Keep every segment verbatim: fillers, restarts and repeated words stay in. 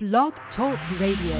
Blog Talk Radio.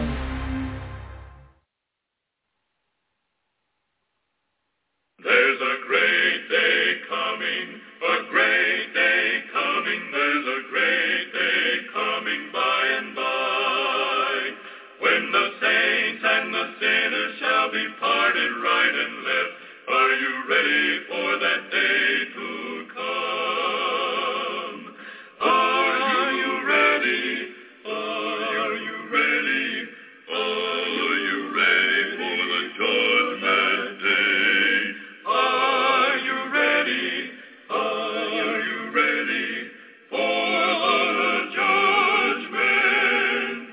There's a great day coming, a great day coming, there's a great day coming by and by, when the saints and the sinners shall be parted right and left. Are you ready for that day to come? Are you ready? Are you ready? Are you ready for the judgment day? Are you ready? Are you ready for the judgment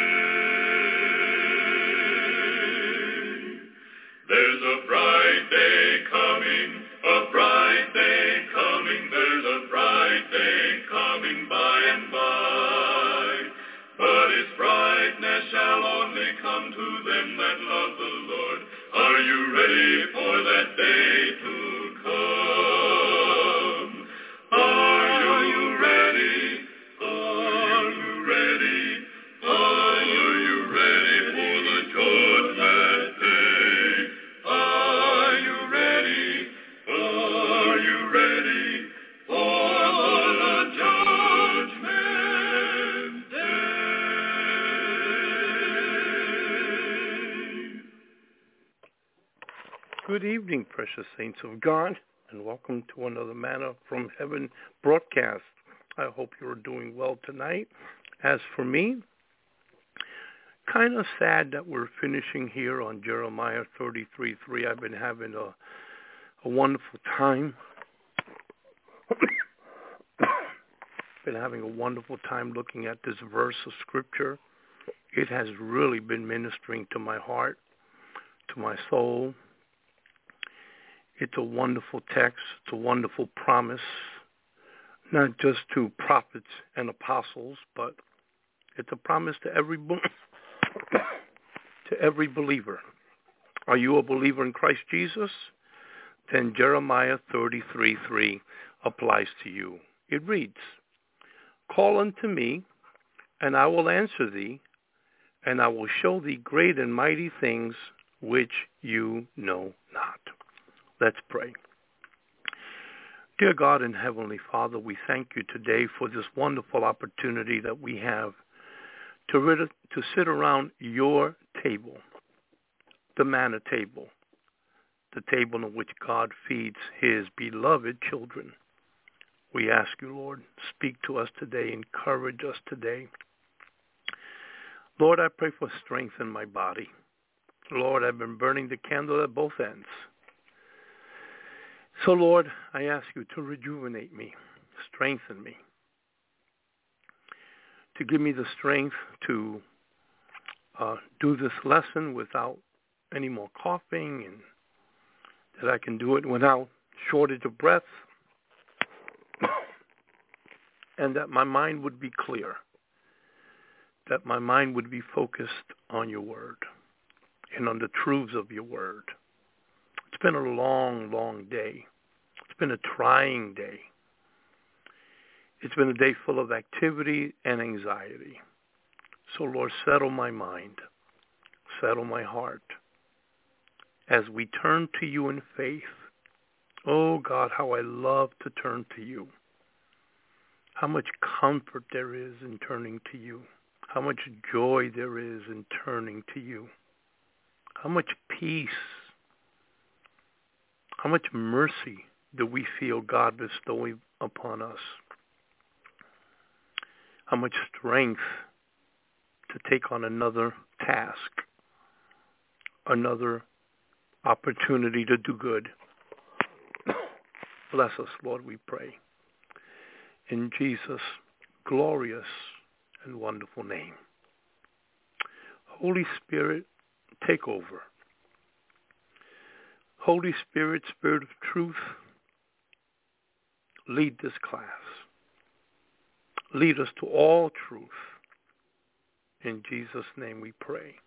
day? There's a bright day coming, a bright day coming, there's a bright day coming by and by. But its brightness shall only come to them that love the Lord. Are you ready for that day to come? Are you ready? Are you ready? Are you ready for the judgment day? Are you ready? Are you ready for the judgment day? Good evening, precious saints of God, and welcome to another Manna from Heaven broadcast. I hope you're doing well tonight. As for me, kind of sad that we're finishing here on Jeremiah thirty-three three. I've been having a, a wonderful time. been having a wonderful time looking at this verse of Scripture. It has really been ministering to my heart, to my soul. It's a wonderful text. It's a wonderful promise, not just to prophets and apostles, but it's a promise to every to every believer. Are you a believer in Christ Jesus? Then Jeremiah thirty-three three applies to you. It reads, "Call unto me, and I will answer thee, and I will show thee great and mighty things which you know not." Let's pray. Dear God and Heavenly Father, we thank you today for this wonderful opportunity that we have to, rid- to sit around your table, the manna table, the table on which God feeds his beloved children. We ask you, Lord, speak to us today, encourage us today. Lord, I pray for strength in my body. Lord, I've been burning the candle at both ends. So, Lord, I ask you to rejuvenate me, strengthen me, to give me the strength to uh, do this lesson without any more coughing, and that I can do it without shortage of breath, and that my mind would be clear, that my mind would be focused on your word and on the truths of your word. It's been a long, long day. It's been a trying day. It's been a day full of activity and anxiety. So, Lord, settle my mind, settle my heart as we turn to you in faith. Oh, God, how I love to turn to you. How much comfort there is in turning to you. How much joy there is in turning to you. How much peace, how much mercy do we feel God bestowing upon us? How much strength to take on another task, another opportunity to do good. Bless us, Lord, we pray. In Jesus' glorious and wonderful name. Holy Spirit, take over. Holy Spirit, Spirit of truth, lead this class. Lead us to all truth. In Jesus' name we pray.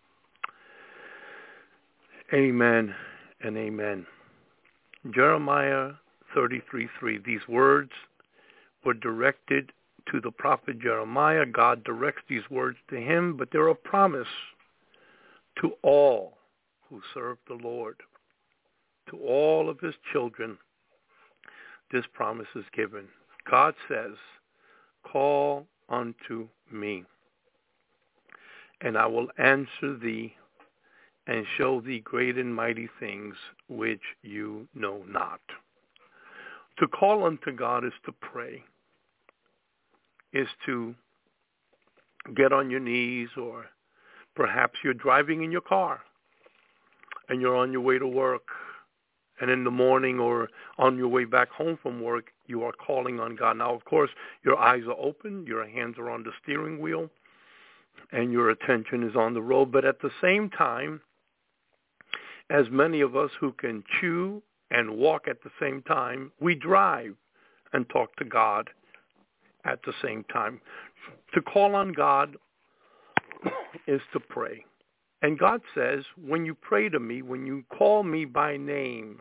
Amen and amen. Jeremiah thirty-three three. These words were directed to the prophet Jeremiah. God directs these words to him, but they're a promise to all who serve the Lord. To all of his children, this promise is given. God says, call unto me, and I will answer thee and show thee great and mighty things which you know not. To call unto God is to pray, is to get on your knees, or perhaps you're driving in your car and you're on your way to work, and in the morning or on your way back home from work, you are calling on God. Now, of course, your eyes are open, your hands are on the steering wheel, and your attention is on the road. But at the same time, as many of us who can chew and walk at the same time, we drive and talk to God at the same time. To call on God is to pray. And God says, when you pray to me, when you call me by name,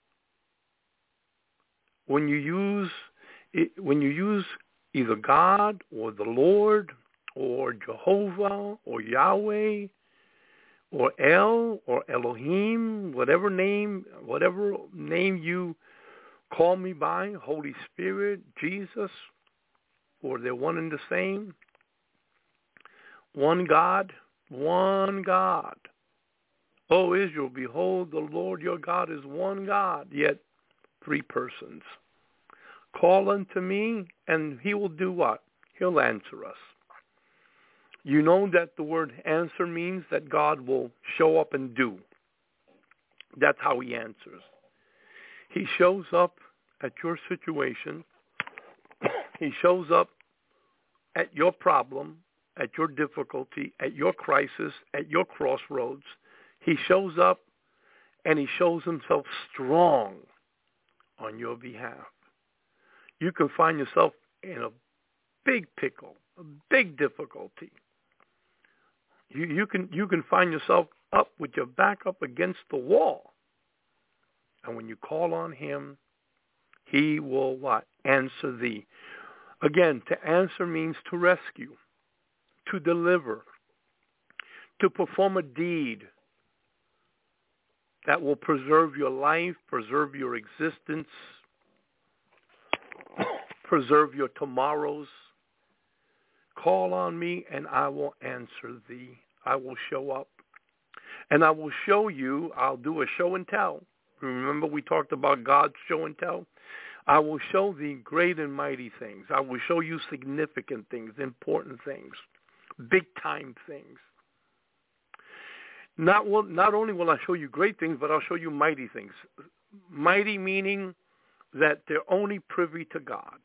when you use when you use either God or the Lord or Jehovah or Yahweh or El or Elohim, whatever name, whatever name you call me by, Holy Spirit, Jesus, or they're one and the same, one God, one God. O Israel, behold, the Lord your God is one God, yet three persons. Call unto me, and he will do what? He'll answer us. You know that the word answer means that God will show up and do. That's how he answers. He shows up at your situation. He shows up at your problem, at your difficulty, at your crisis, at your crossroads. He shows up and he shows himself strong on your behalf. You can find yourself in a big pickle, a big difficulty. You, you can you can find yourself up with your back up against the wall. And when you call on him, he will what? Answer thee. Again, to answer means to rescue, to deliver, to perform a deed that will preserve your life, preserve your existence, preserve your tomorrows. Call on me and I will answer thee. I will show up. And I will show you, I'll do a show and tell. Remember we talked about God's show and tell? I will show thee great and mighty things. I will show you significant things, important things, big time things. Not, will, not only will I show you great things, but I'll show you mighty things. Mighty meaning that they're only privy to God.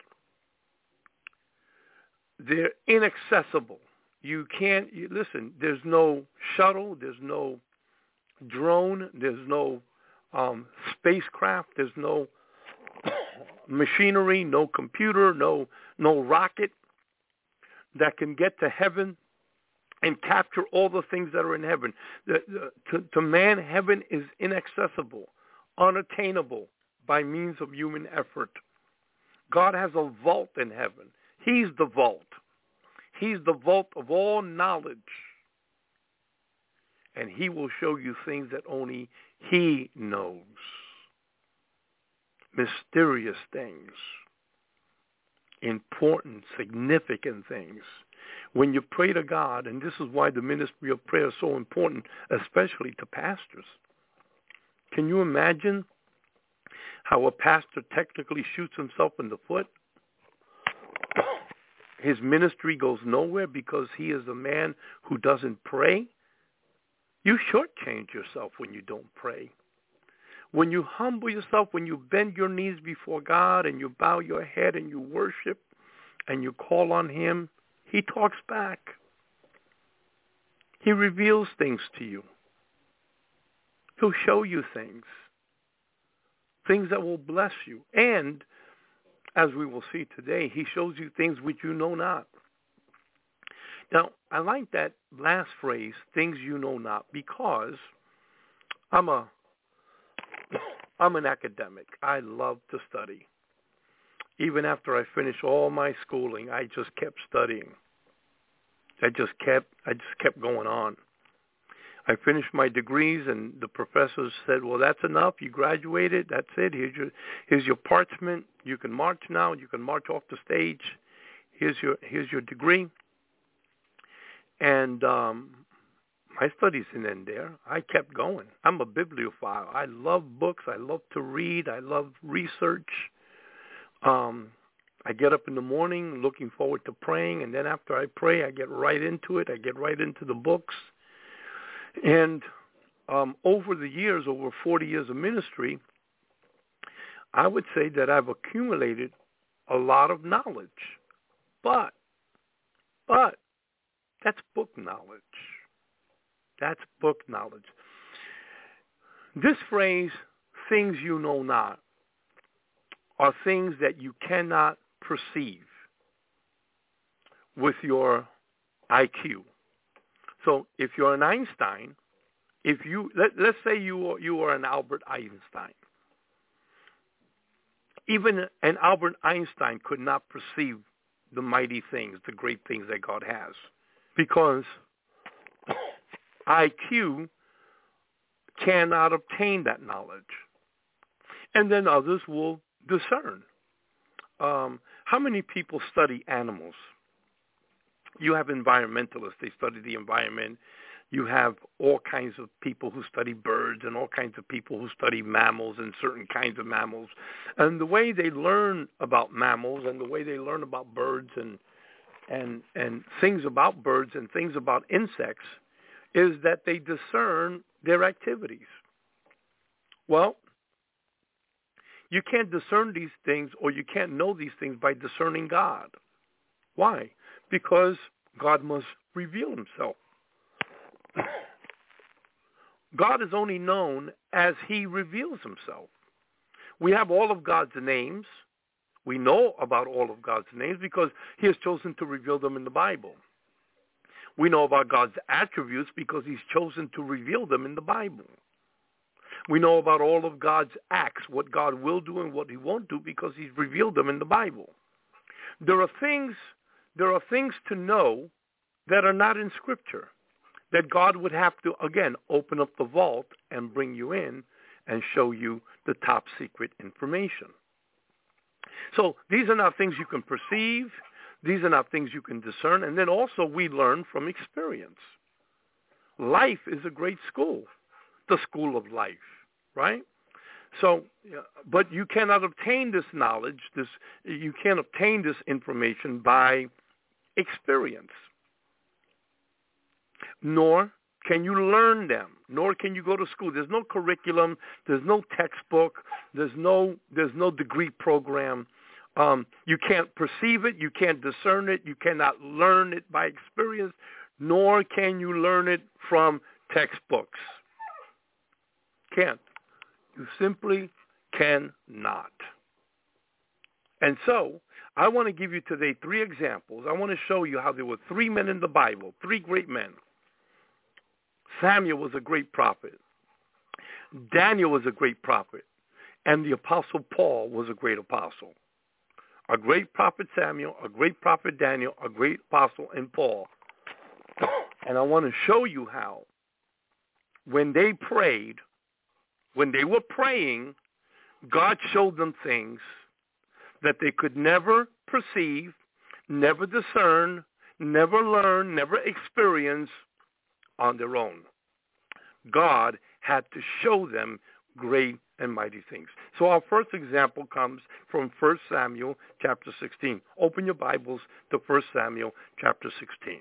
They're inaccessible. You can't, you, listen, there's no shuttle, there's no drone, there's no um, spacecraft, there's no machinery, no computer, no no rocket that can get to heaven and capture all the things that are in heaven. The, the, to, to man, heaven is inaccessible, unattainable by means of human effort. God has a vault in heaven. He's the vault. He's the vault of all knowledge. And he will show you things that only he knows. Mysterious things. Important, significant things. When you pray to God, and this is why the ministry of prayer is so important, especially to pastors. Can you imagine how a pastor technically shoots himself in the foot? His ministry goes nowhere because he is a man who doesn't pray. You shortchange yourself when you don't pray. When you humble yourself, when you bend your knees before God and you bow your head and you worship and you call on him, he talks back. He reveals things to you. He'll show you things, things that will bless you. And, as we will see today, he shows you things which you know not. Now, I like that last phrase, things you know not, because I'm a I'm an academic. I love to study. Even after I finished all my schooling, I just kept studying. I just kept, I just kept going on. I finished my degrees, and the professors said, well, that's enough. You graduated. That's it. Here's your, here's your parchment. You can march now. You can march off the stage. Here's your, here's your degree. And um, my studies didn't end there. I kept going. I'm a bibliophile. I love books. I love to read. I love research. Um, I get up in the morning looking forward to praying, and then after I pray, I get right into it. I get right into the books. And um, over the years, over forty years of ministry, I would say that I've accumulated a lot of knowledge. But, but, that's book knowledge. That's book knowledge. This phrase, things you know not, are things that you cannot perceive with your I Q. So if you're an Einstein, if you let, let's say you are, you are an Albert Einstein. Even an Albert Einstein could not perceive the mighty things, the great things that God has, because I Q cannot obtain that knowledge. And then others will discern. Um, how many people study animals? You have environmentalists. They study the environment. You have all kinds of people who study birds and all kinds of people who study mammals and certain kinds of mammals. And the way they learn about mammals and the way they learn about birds and and and things about birds and things about insects is that they discern their activities. Well, you can't discern these things, or you can't know these things by discerning God. Why? Because God must reveal himself. God is only known as he reveals himself. We have all of God's names. We know about all of God's names because he has chosen to reveal them in the Bible. We know about God's attributes because he's chosen to reveal them in the Bible. We know about all of God's acts, what God will do and what he won't do, because he's revealed them in the Bible. There are things, there are things to know that are not in Scripture, that God would have to, again, open up the vault and bring you in and show you the top secret information. So these are not things you can perceive. These are not things you can discern. And then also we learn from experience. Life is a great school, the school of life, right? So, but you cannot obtain this knowledge, this you can't obtain this information by experience. Nor can you learn them, nor can you go to school. There's no curriculum, there's no textbook, there's no there's no degree program. Um, you can't perceive it, you can't discern it, you cannot learn it by experience, nor can you learn it from textbooks. Can't. You simply cannot. And so, I want to give you today three examples. I want to show you how there were three men in the Bible, three great men. Samuel was a great prophet. Daniel was a great prophet. And the Apostle Paul was a great apostle. A great prophet Samuel, a great prophet Daniel, a great apostle in Paul. And I want to show you how when they prayed, when they were praying, God showed them things that they could never perceive, never discern, never learn, never experience on their own. God had to show them great and mighty things. So our first example comes from First Samuel chapter sixteen. Open your Bibles to First Samuel chapter sixteen.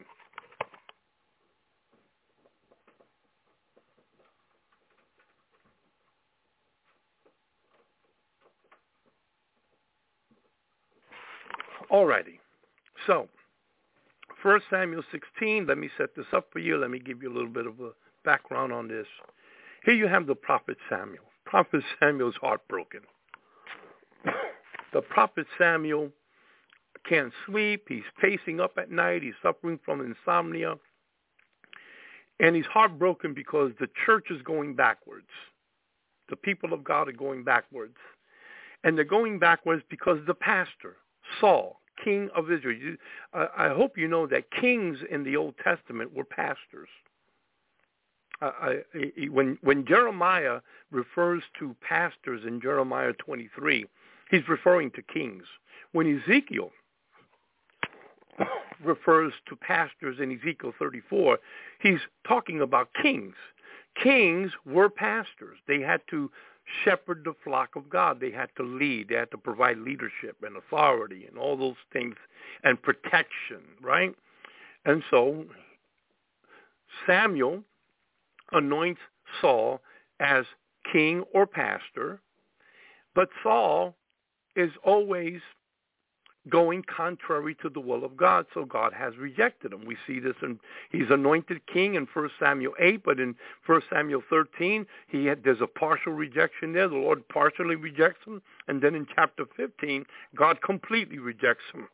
Alrighty. So, First Samuel sixteen, let me set this up for you. Let me give you a little bit of a background on this. Here you have the prophet Samuel. Prophet Samuel's heartbroken. The prophet Samuel can't sleep. He's pacing up at night. He's suffering from insomnia. And he's heartbroken because the church is going backwards. The people of God are going backwards. And they're going backwards because the pastor, Saul, king of Israel. You, uh, I hope you know that kings in the Old Testament were pastors. Uh, I, I, when, when Jeremiah refers to pastors in Jeremiah twenty-three, he's referring to kings. When Ezekiel refers to pastors in Ezekiel thirty-four, he's talking about kings. Kings were pastors. They had to shepherd the flock of God. They had to lead. They had to provide leadership and authority and all those things and protection, right? And so Samuel anoints Saul as king or pastor, but Saul is always going contrary to the will of God, so God has rejected him. We see this, in he's anointed king in First Samuel eight, but in First Samuel thirteen, he had, there's a partial rejection there. The Lord partially rejects him, and then in chapter fifteen, God completely rejects him.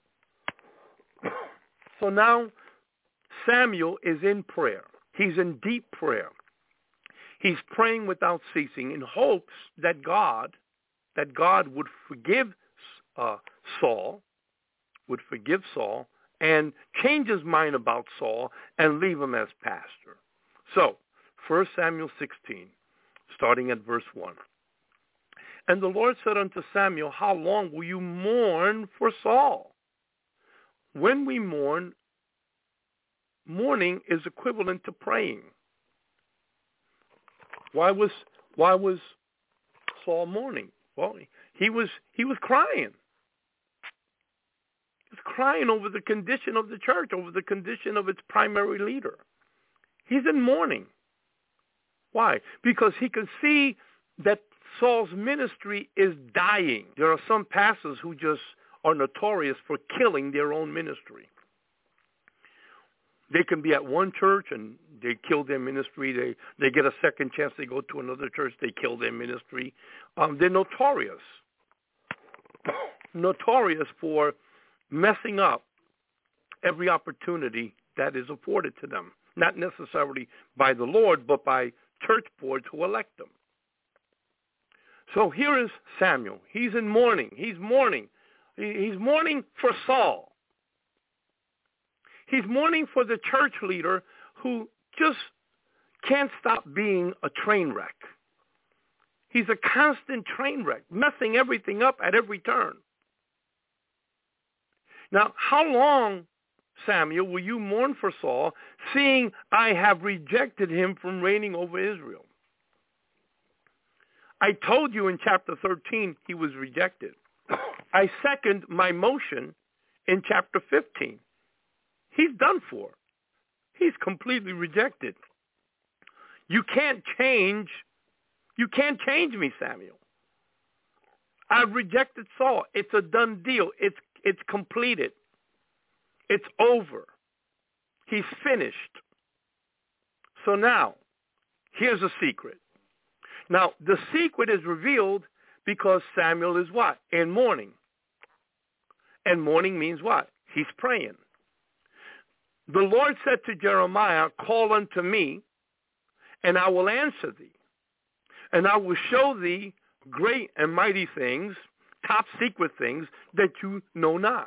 So now Samuel is in prayer. He's in deep prayer. He's praying without ceasing in hopes that God, that God would forgive uh, Saul, would forgive Saul and change his mind about Saul and leave him as pastor. So, First Samuel sixteen, starting at verse one. And the Lord said unto Samuel, how long will you mourn for Saul? When we mourn, mourning is equivalent to praying. Why was why was Saul mourning? Well, he was he was crying. He was crying over the condition of the church, over the condition of its primary leader. He's in mourning. Why? Because he can see that Saul's ministry is dying. There are some pastors who just are notorious for killing their own ministry. They can be at one church and they kill their ministry. They they get a second chance. They go to another church. They kill their ministry. Um, they're notorious. notorious for messing up every opportunity that is afforded to them. Not necessarily by the Lord, but by church boards who elect them. So here is Samuel. He's in mourning. He's mourning. He's mourning for Saul. He's mourning for the church leader who just can't stop being a train wreck. He's a constant train wreck, messing everything up at every turn. Now, how long, Samuel, will you mourn for Saul, seeing I have rejected him from reigning over Israel? I told you in chapter thirteen he was rejected. I second my motion in chapter fifteen. He's done for. He's completely rejected. You can't change. You can't change me, Samuel. I've rejected Saul. It's a done deal. It's it's completed. It's over. He's finished. So now, here's a secret. Now, the secret is revealed because Samuel is what? In mourning. And mourning means what? He's praying. The Lord said to Jeremiah, call unto me, and I will answer thee. And I will show thee great and mighty things, top secret things, that you know not.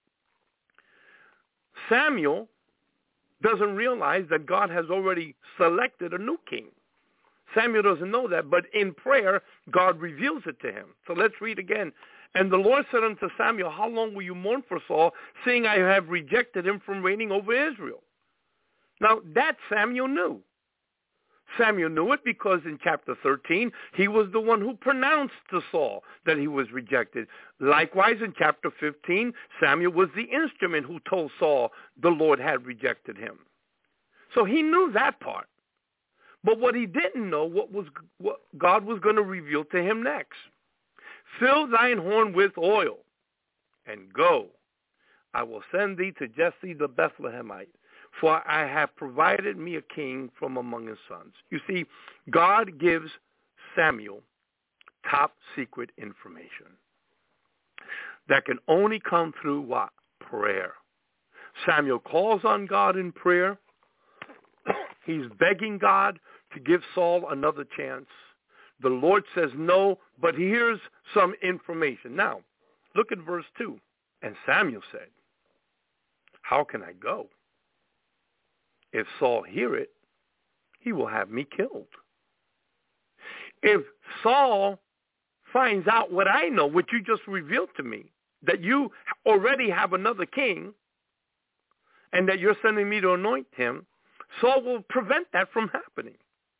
Samuel doesn't realize that God has already selected a new king. Samuel doesn't know that, but in prayer, God reveals it to him. So let's read again. And the Lord said unto Samuel, how long will you mourn for Saul, seeing I have rejected him from reigning over Israel? Now, that Samuel knew. Samuel knew it because in chapter thirteen, he was the one who pronounced to Saul that he was rejected. Likewise, in chapter fifteen, Samuel was the instrument who told Saul the Lord had rejected him. So he knew that part. But what he didn't know, what was what God was going to reveal to him next. Fill thine horn with oil, and go. I will send thee to Jesse the Bethlehemite, for I have provided me a king from among his sons. You see, God gives Samuel top secret information that can only come through what? Prayer. Samuel calls on God in prayer. He's begging God to give Saul another chance, The Lord says no, but here's some information. Now, look at verse two. And Samuel said, how can I go? If Saul hear it, he will have me killed. If Saul finds out what I know, what you just revealed to me, that you already have another king and that you're sending me to anoint him, Saul will prevent that from happening.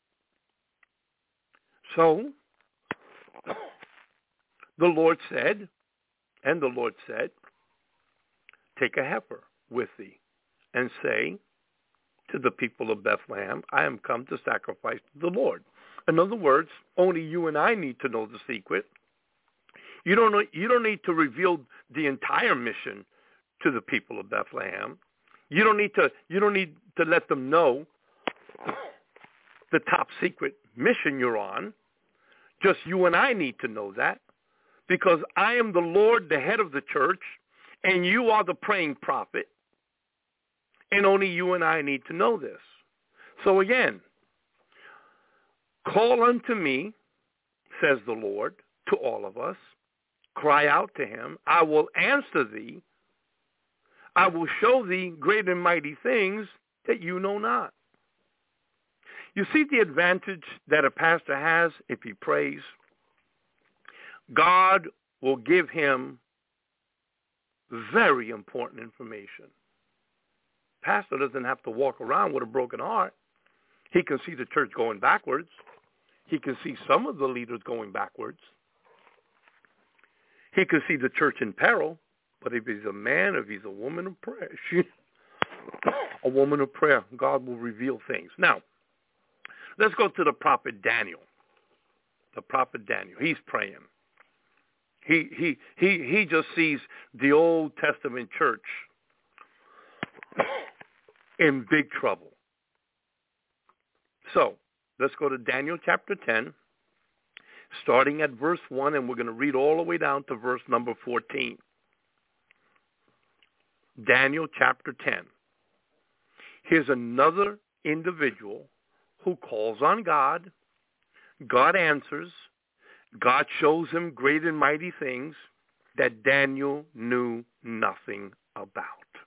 So the Lord said, and the Lord said, take a heifer with thee and say to the people of Bethlehem, I am come to sacrifice to the Lord. In other words, only you and I need to know the secret. You don't know, you don't need to reveal the entire mission to the people of Bethlehem. You don't need to you don't need to let them know the top secret mission you're on. Just you and I need to know that, because I am the Lord, the head of the church, and you are the praying prophet, and only you and I need to know this. So again, call unto me, says the Lord, to all of us. Cry out to him. I will answer thee. I will show thee great and mighty things that you know not. You see the advantage that a pastor has if he prays? God will give him very important information. Pastor doesn't have to walk around with a broken heart. He can see the church going backwards. He can see some of the leaders going backwards. He can see the church in peril. But if he's a man, if he's a woman of prayer, she, a woman of prayer, God will reveal things. Now, let's go to the prophet Daniel. The prophet Daniel. He's praying. He he he he just sees the Old Testament church in big trouble. So let's go to Daniel chapter ten, starting at verse one, and we're going to read all the way down to verse number fourteen. Daniel chapter ten. Here's another individual who calls on God. God answers. God shows him great and mighty things that Daniel knew nothing about.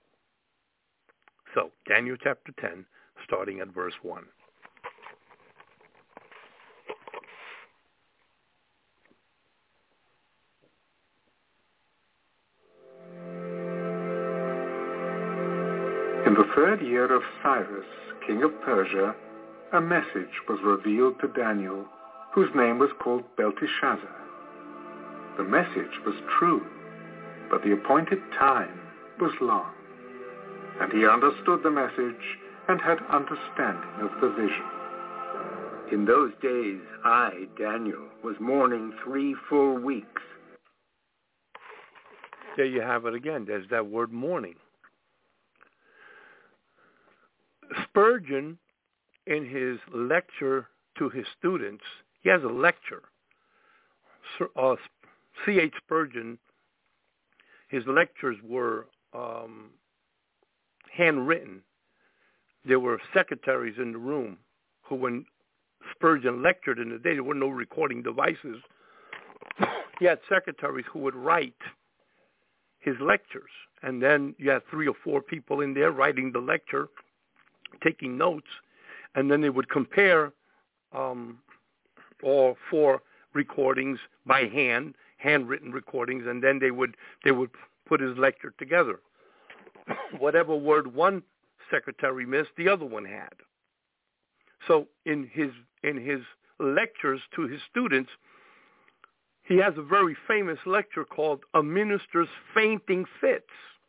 So, Daniel chapter ten, starting at verse one. In the third year of Cyrus, king of Persia, a message was revealed to Daniel, whose name was called Belteshazzar. The message was true, but the appointed time was long. And he understood the message and had understanding of the vision. In those days, I, Daniel, was mourning three full weeks. There you have it again. There's that word mourning. Spurgeon, in his lecture to his students, he has a lecture. Uh, C H Spurgeon, his lectures were um, handwritten. There were secretaries in the room who, when Spurgeon lectured in the day, there were no recording devices. He had secretaries who would write his lectures. And then you had three or four people in there writing the lecture, taking notes, and then they would compare um, all four recordings by hand, handwritten recordings, and then they would they would put his lecture together. Whatever word one secretary missed, the other one had. So in his in his lectures to his students, he has a very famous lecture called "A Minister's Fainting Fits."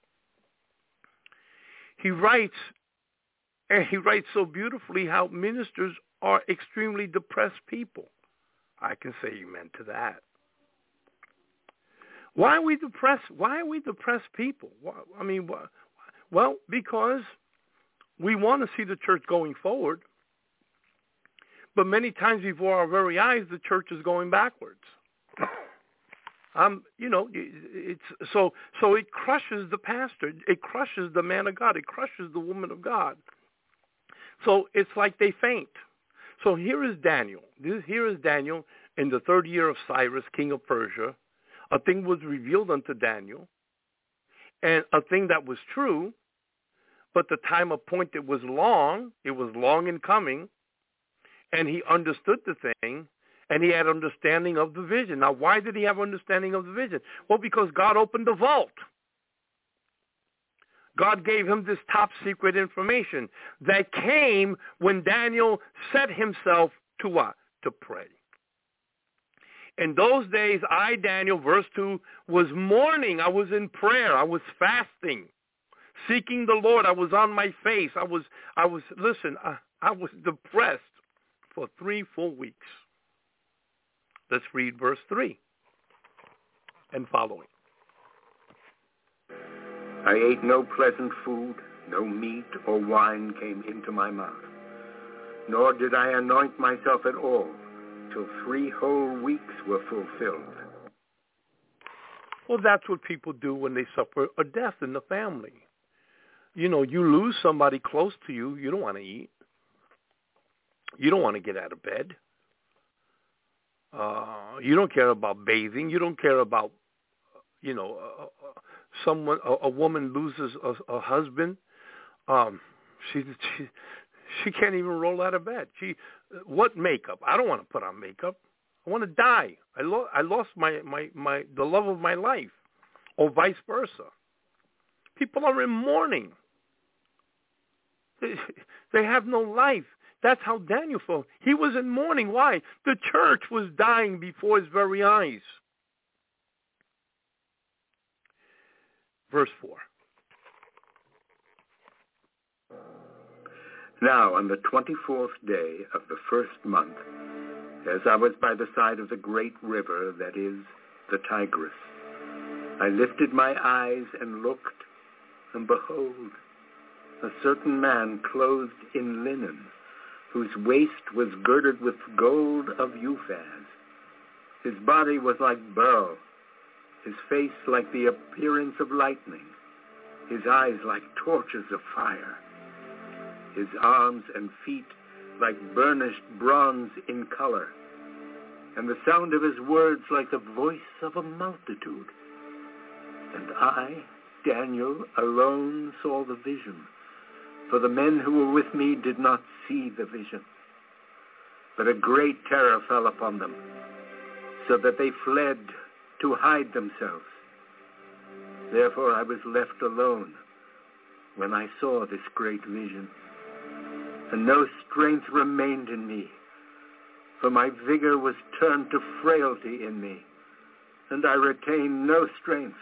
He writes. And he writes so beautifully how ministers are extremely depressed people. I can say amen to that. Why are we depressed? Why are we depressed people? I mean, well, because we want to see the church going forward, but many times before our very eyes, the church is going backwards. Um, you know, it's so so it crushes the pastor, it crushes the man of God, it crushes the woman of God. So it's like they faint. So here is Daniel. This, here is Daniel in the third year of Cyrus, king of Persia, a thing was revealed unto Daniel, and a thing that was true, but the time appointed was long. It was long in coming, and he understood the thing, and he had understanding of the vision. Now, why did he have understanding of the vision? Well, because God opened the vault. God gave him this top secret information that came when Daniel set himself to what? To pray. In those days, I, Daniel, verse two, was mourning. I was in prayer. I was fasting, seeking the Lord. I was on my face. I was, I was, listen, I, I was depressed for three full weeks. Let's read verse three and following. I ate no pleasant food, no meat or wine came into my mouth, nor did I anoint myself at all till three whole weeks were fulfilled. Well, that's what people do when they suffer a death in the family. You know, you lose somebody close to you, you don't want to eat. You don't want to get out of bed. Uh, you don't care about bathing. You don't care about, you know, uh, uh, someone, a, a woman loses a, a husband. Um, she, she she can't even roll out of bed. She, what makeup? I don't want to put on makeup. I want to die. I, lo- I lost my, my, my the love of my life, or vice versa. People are in mourning. They, they have no life. That's how Daniel felt. He was in mourning. Why? The church was dying before his very eyes. Verse four. Now, on the twenty-fourth day of the first month, as I was by the side of the great river that is the Tigris, I lifted my eyes and looked, and behold, a certain man clothed in linen, whose waist was girded with gold of Uphaz. His body was like beryl, his face like the appearance of lightning, his eyes like torches of fire, his arms and feet like burnished bronze in color, and the sound of his words like the voice of a multitude. And I, Daniel, alone saw the vision, for the men who were with me did not see the vision. But a great terror fell upon them, so that they fled to hide themselves. Therefore I was left alone when I saw this great vision, and no strength remained in me, for my vigor was turned to frailty in me, and I retained no strength.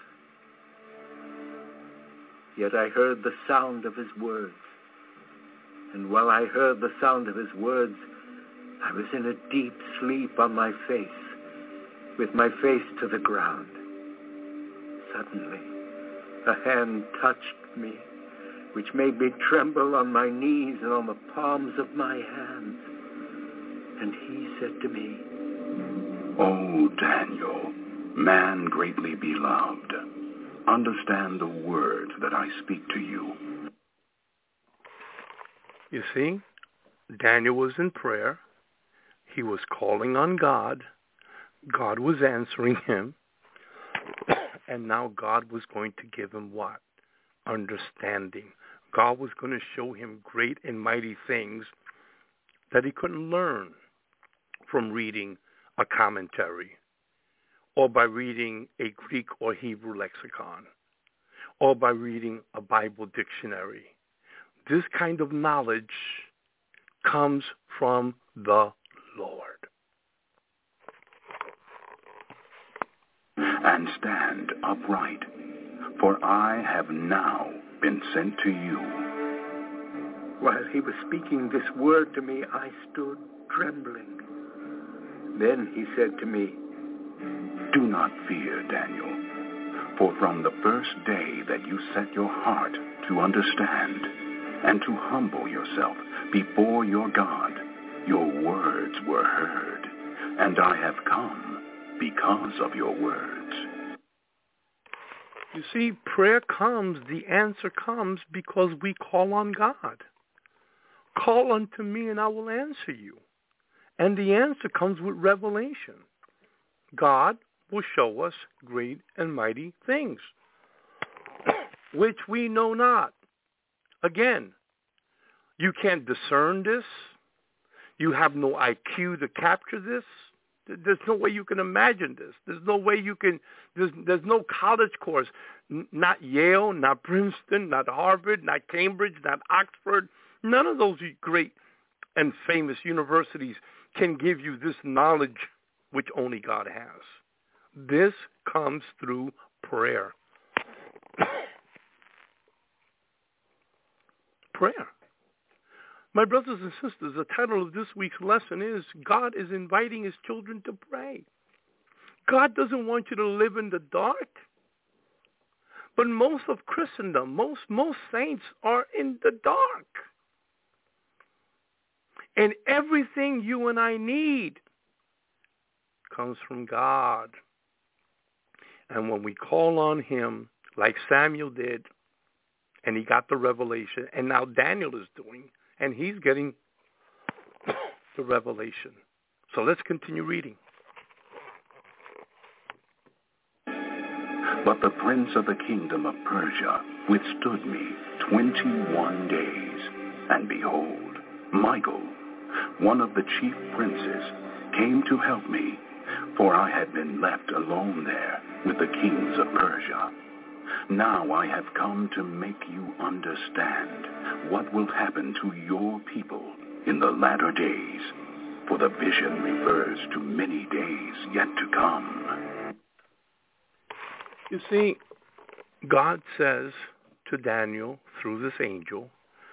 Yet I heard the sound of his words, and while I heard the sound of his words, I was in a deep sleep on my face, with my face to the ground. Suddenly, a hand touched me, which made me tremble on my knees and on the palms of my hands. And he said to me, O Daniel, man greatly beloved, understand the words that I speak to you. You see, Daniel was in prayer. He was calling on God. God was answering him. And now God was going to give him what? Understanding. God was going to show him great and mighty things that he couldn't learn from reading a commentary, or by reading a Greek or Hebrew lexicon, or by reading a Bible dictionary. This kind of knowledge comes from the Lord. And stand upright, for I have now been sent to you. While he was speaking this word to me, I stood trembling. Then he said to me, Do not fear, Daniel, for from the first day that you set your heart to understand and to humble yourself before your God, your words were heard, and I have come because of your words. You see, prayer comes, the answer comes because we call on God. Call unto me and I will answer you And the answer comes with revelation. God will show us great and mighty things, which we know not. Again, you can't discern this. You have no I Q to capture this. There's no way you can imagine this. There's no way you can, there's, there's no college course, N- not Yale, not Princeton, not Harvard, not Cambridge, not Oxford. None of those great and famous universities can give you this knowledge which only God has. This comes through prayer. Prayer. My brothers and sisters, the title of this week's lesson is God is inviting his children to pray. God doesn't want you to live in the dark. But most of Christendom, most, most saints are in the dark. And everything you and I need comes from God. And when we call on him, like Samuel did, and he got the revelation, and now Daniel is doing, and he's getting the revelation. So let's continue reading. But the prince of the kingdom of Persia withstood me twenty-one days, and behold, Michael, one of the chief princes, came to help me, for I had been left alone there with the kings of Persia. Now I have come to make you understand what will happen to your people in the latter days, for the vision refers to many days yet to come. You see, God says to Daniel through this angel,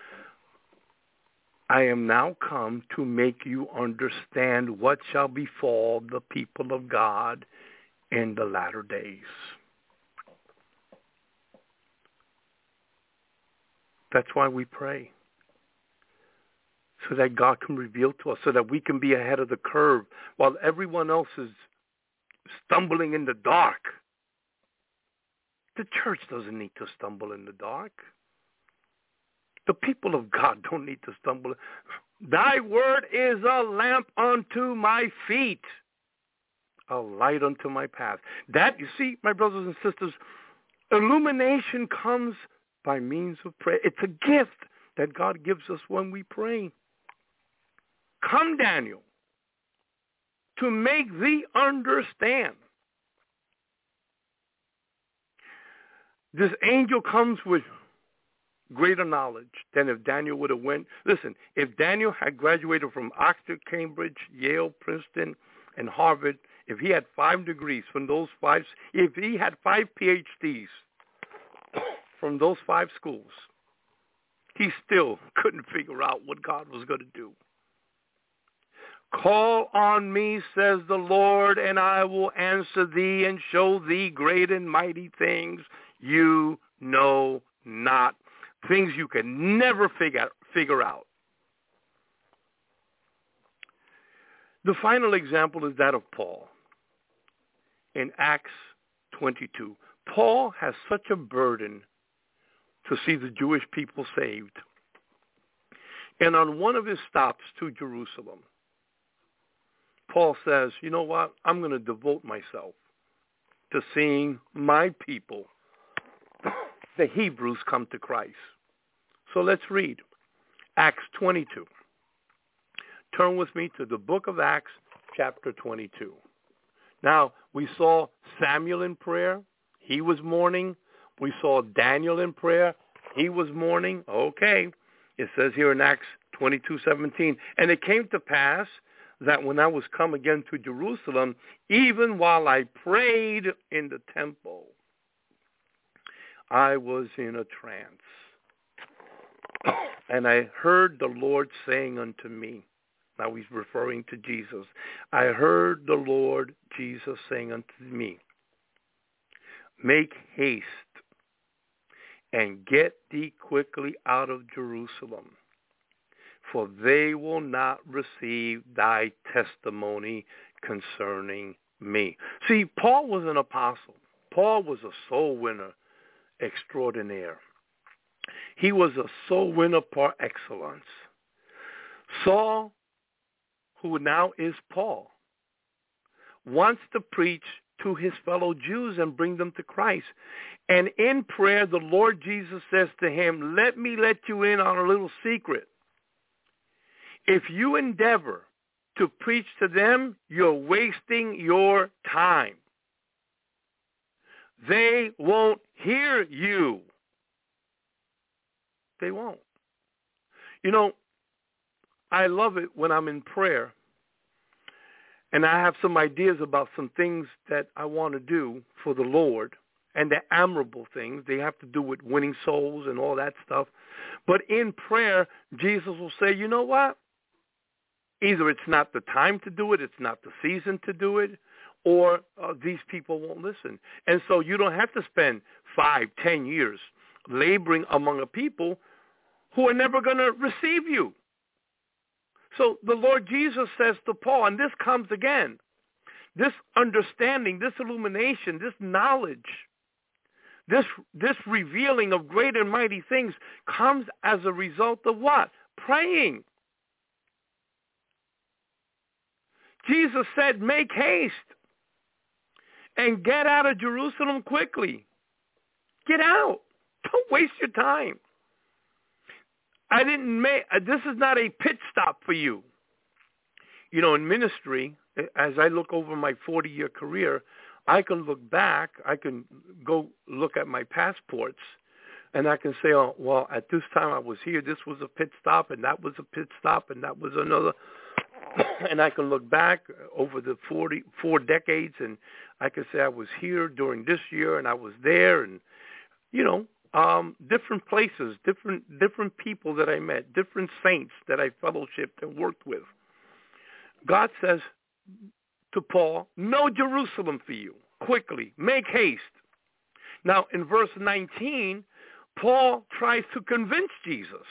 I am now come to make you understand what shall befall the people of God in the latter days. That's why we pray, so that God can reveal to us, so that we can be ahead of the curve while everyone else is stumbling in the dark. The church doesn't need to stumble in the dark. The people of God don't need to stumble. Thy word is a lamp unto my feet, a light unto my path. That, you see, my brothers and sisters, illumination comes by means of prayer. It's a gift that God gives us when we pray. Come, Daniel, to make thee understand. This angel comes with greater knowledge than if Daniel would have went. Listen, if Daniel had graduated from Oxford, Cambridge, Yale, Princeton, and Harvard, if he had five degrees from those five, if he had five P H Ds from those five schools, he still couldn't figure out what God was going to do. Call on me, says the Lord, and I will answer thee and show thee great and mighty things you know not. Things you can never figure, figure out. The final example is that of Paul in Acts twenty-two. Paul has such a burden to see the Jewish people saved. And on one of his stops to Jerusalem, Paul says, you know what? I'm going to devote myself to seeing my people, the Hebrews, come to Christ. So let's read Acts twenty-two. Turn with me to the book of Acts, chapter twenty-two. Now, we saw Samuel in prayer. He was mourning. We saw Daniel in prayer. He was mourning. Okay. It says here in Acts twenty-two seventeen, and it came to pass that when I was come again to Jerusalem, even while I prayed in the temple, I was in a trance. And I heard the Lord saying unto me, now he's referring to Jesus, I heard the Lord Jesus saying unto me, make haste and get thee quickly out of Jerusalem, for they will not receive thy testimony concerning me. See, Paul was an apostle. Paul was a soul winner extraordinaire. He was a soul winner par excellence. Saul, who now is Paul, wants to preach to his fellow Jews and bring them to Christ. And in prayer, the Lord Jesus says to him, let me let you in on a little secret. If you endeavor to preach to them, you're wasting your time. They won't hear you. They won't. You know, I love it when I'm in prayer and I have some ideas about some things that I want to do for the Lord, and they're admirable things. They have to do with winning souls and all that stuff. But in prayer, Jesus will say, you know what? Either it's not the time to do it, it's not the season to do it, or uh, these people won't listen. And so you don't have to spend five, ten years laboring among a people who are never going to receive you. So the Lord Jesus says to Paul, and this comes again, this understanding, this illumination, this knowledge, this, this revealing of great and mighty things comes as a result of what? Praying. Jesus said, make haste and get out of Jerusalem quickly. Get out. Don't waste your time. I didn't make, this is not a pit stop for you. You know, in ministry, as I look over my forty-year career, I can look back, I can go look at my passports, and I can say, oh, well, at this time I was here, this was a pit stop, and that was a pit stop, and that was another. And I can look back over the forty, four decades, and I can say I was here during this year, and I was there, and, you know, um, different places, different different people that I met, different saints that I fellowshiped and worked with. God says to Paul, no Jerusalem for you. Quickly, make haste. Now, in verse nineteen, Paul tries to convince Jesus.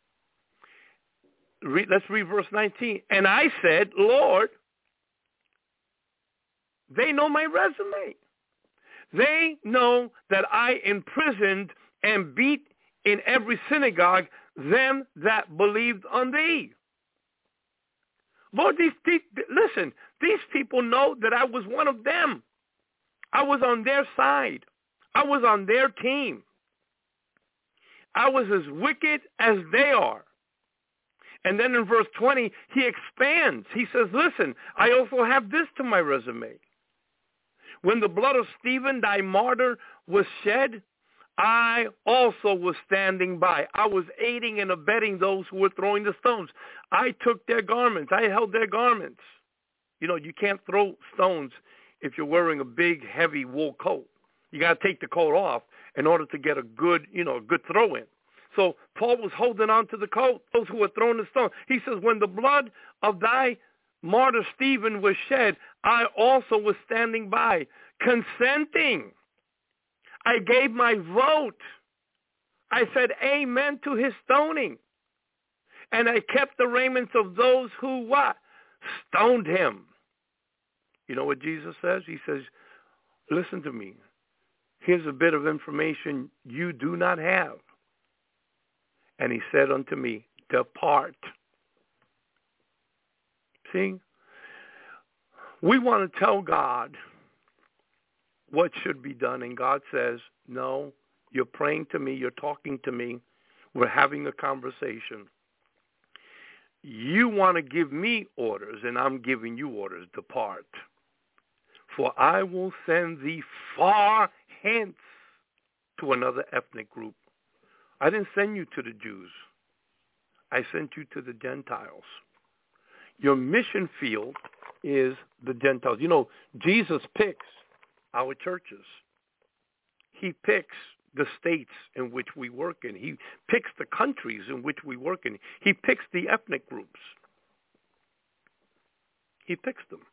Re- let's read verse nineteen. And I said, Lord, they know my resume. They know that I imprisoned and beat in every synagogue them that believed on thee. Lord, these, these, listen, these people know that I was one of them. I was on their side. I was on their team. I was as wicked as they are. And then in verse twenty, he expands. He says, listen, I also have this to my resume. When the blood of Stephen, thy martyr, was shed, I also was standing by. I was aiding and abetting those who were throwing the stones. I took their garments. I held their garments. You know, you can't throw stones if you're wearing a big, heavy wool coat. You got to take the coat off in order to get a good, you know, a good throw in. So Paul was holding on to the coat, those who were throwing the stone. He says, when the blood of thy martyr Stephen was shed, I also was standing by, consenting. I gave my vote. I said amen to his stoning. And I kept the raiments of those who what? Stoned him. You know what Jesus says? He says, listen to me. Here's a bit of information you do not have. And he said unto me, depart. See? We want to tell God what should be done, and God says, no, you're praying to me, you're talking to me, we're having a conversation. You want to give me orders, and I'm giving you orders, depart. For I will send thee far hence to another ethnic group. I didn't send you to the Jews. I sent you to the Gentiles. Your mission field is the Gentiles. You know, Jesus picks our churches. He picks the states in which we work in. He picks the countries in which we work in. He picks the ethnic groups. He picks them.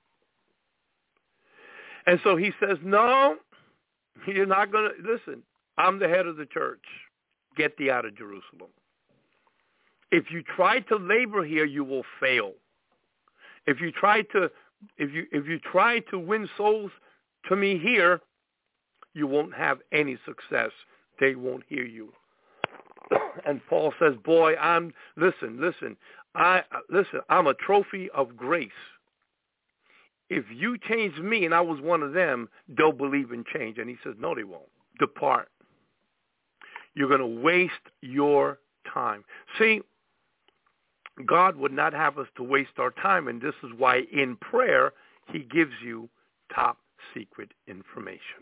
And so he says, no, you're not going to, listen, I'm the head of the church. Get thee out of Jerusalem. If you try to labor here, you will fail. If you try to, if you if you try to win souls to me here, you won't have any success. They won't hear you. And Paul says, boy, I'm, listen, listen, I, listen, I'm a trophy of grace. If you change me and I was one of them, they'll believe in change. And he says, no, they won't. Depart. You're going to waste your time. See, God would not have us to waste our time, and this is why in prayer he gives you top secret information.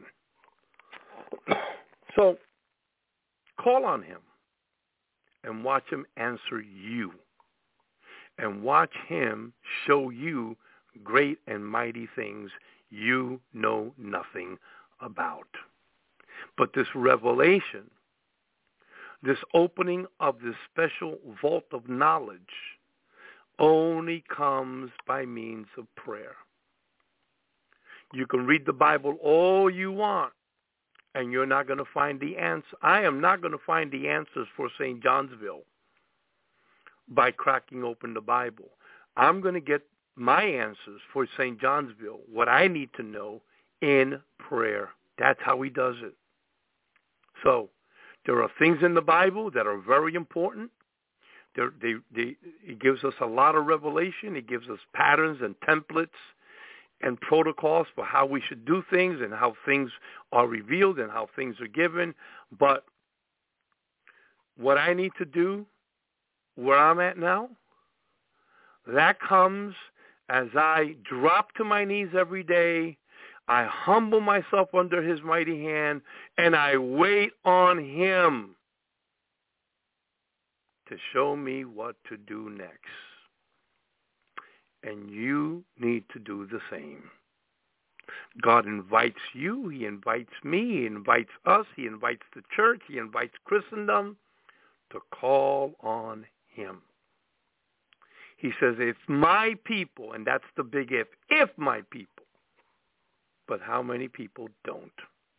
So call on him and watch him answer you, and watch him show you great and mighty things you know nothing about. But this revelation, this opening of this special vault of knowledge, only comes by means of prayer. You can read the Bible all you want, and you're not going to find the answer. I am not going to find the answers for Saint Johnsville by cracking open the Bible. I'm going to get my answers for Saint Johnsville, what I need to know, in prayer. That's how he does it. So, there are things in the Bible that are very important. They're, they, they, it gives us a lot of revelation. It gives us patterns and templates and protocols for how we should do things and how things are revealed and how things are given. But what I need to do, where I'm at now, that comes as I drop to my knees every day. I humble myself under his mighty hand, and I wait on him to show me what to do next. And you need to do the same. God invites you. He invites me. He invites us. He invites the church. He invites Christendom to call on him. He says, if my people, and that's the big if, if my people, but how many people don't?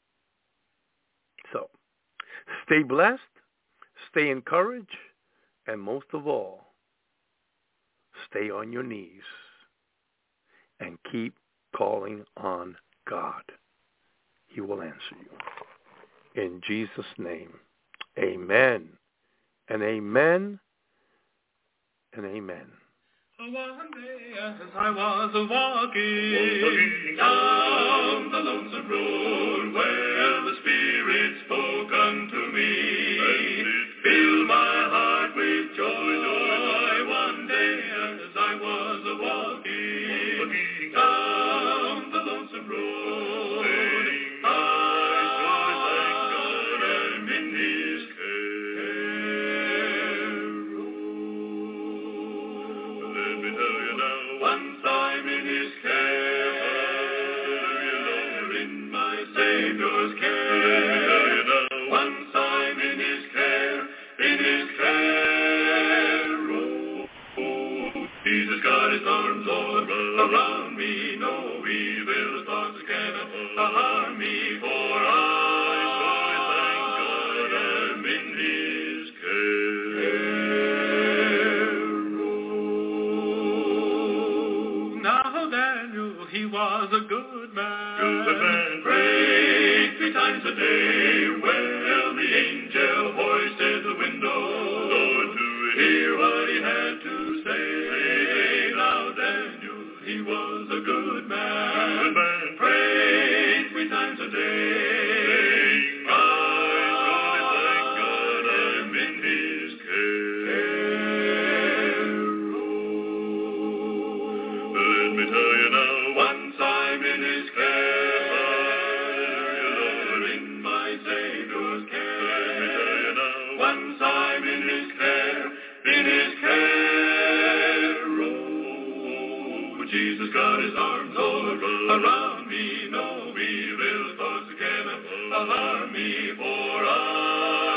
So, stay blessed, stay encouraged, and most of all, stay on your knees and keep calling on God. He will answer you. In Jesus' name, amen, and amen, and amen. One day as I was walking down the lonesome road where the Spirit spoke unto me, fill my heart with joy. One day as I was walking down the lonesome road, I thank God I'm in his once I'm in his care, in my Savior's care. Once I'm in his care, in his care. Oh, Jesus got his arms all around me. No evil thoughts can harm me, for I thank God I'm in his care. He was a good man. Good man. Prayed three times a day. Well, the angel hoisted the window, Lord, to hear what he had to say. Now Daniel, he was a good man. Good man. Prayed three times a day. I thank God I'm in his care. Let me tell you now. Once I'm in his care, Lord, in my Savior's care. Once I'm in his care, in his care. Oh, Jesus got his arms all around me. No evil thoughts can harm me, for I